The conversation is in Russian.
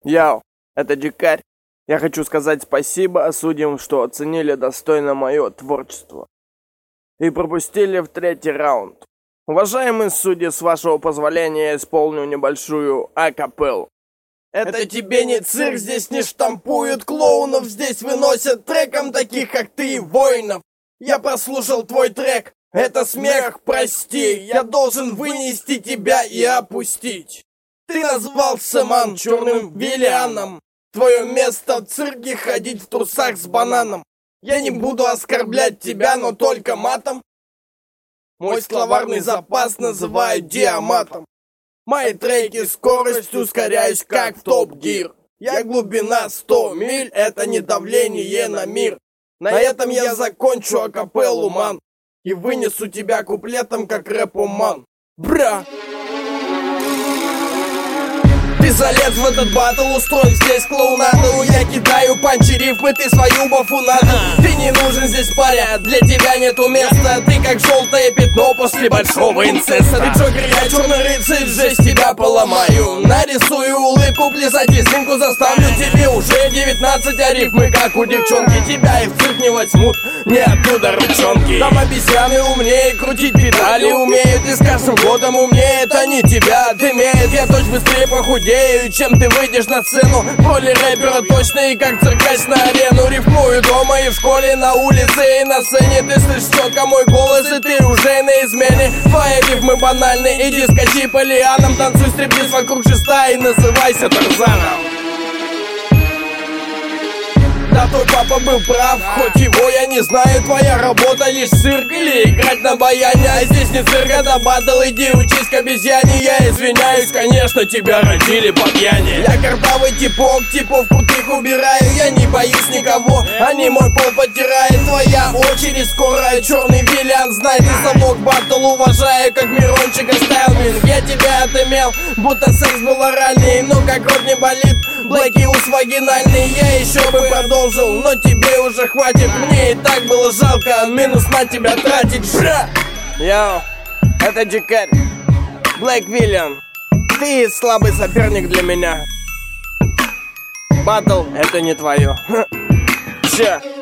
Яу, это Дикарь. Я хочу сказать спасибо судьям, что оценили достойно мое творчество и пропустили в третий раунд. Уважаемые судьи, с вашего позволения я исполню небольшую акапеллу. Это тебе не цирк, здесь не штампуют клоунов, здесь выносят треком таких, как ты, воинов. Я прослушал твой трек, это смех, прости, я должен вынести тебя и опустить. Ты назвался, ман, черным виллианом. Твое место в цирке ходить в трусах с бананом. Я не буду оскорблять тебя, но только матом. Мой словарный запас называют диаматом. Мои треки скорость ускоряюсь, как в топ-гир. Я глубина 100 миль, это не давление на мир. На этом я закончу акапеллу, ман. И вынесу тебя куплетом, как рэп-ман. Бра! Ты залез в этот батл, устроен здесь клоунаду. Я кидаю панчи, рифмы, ты свою бафунаду. Ты не нужен здесь, паря, для тебя нету места. Ты как желтое пятно после большого инцеста. Ты Джокер, я черный рыцарь, жесть тебя поломаю. Нарисую улыбку, плясать лесинку заставлю. Тебе уже 19, а рифмы как у девчонки. Тебя и в цирк не возьмут, не оттуда ручонки. Там обезьяны умнее, крутить педали умеют. И с каждым годом умнеет, они тебя дымеют. Я точно быстрее похудею, чем ты выйдешь на сцену. В роли рэпера точно и как циркач на арену. Рифмую дома и в школе, на улице и на сцене. Ты слышишь четко мой голос, и ты уже на измене. Твои рифмы банальны, иди скачи по лианам. Танцуй стриптиз вокруг шеста и называйся Тарзаном. Да, твой папа был прав, хоть его я не знаю. Твоя работа лишь цирк или играть на баяне. А здесь не цирк, это батл, иди учись к обезьяне. Я извиняюсь, конечно, тебя родили по пьяни. Я картавый типок, типов крутых убираю. Я не боюсь никого, они мой пол потирают. Твоя очередь скоро, черный виллиан. Знай, ты замок батл, уважаю, как Мирончик оставил минг. Я тебя отымел, будто секс был оральный. Но как рот не болит, блэки ус вагинальный. Я еще бы продолжил, но тебе уже хватит. Мне и так было жалко минус на тебя тратить. Жра! Яу, это Дикарь. Блэк Виллиан. Ты слабый соперник для меня. Батл, это не твое. Че?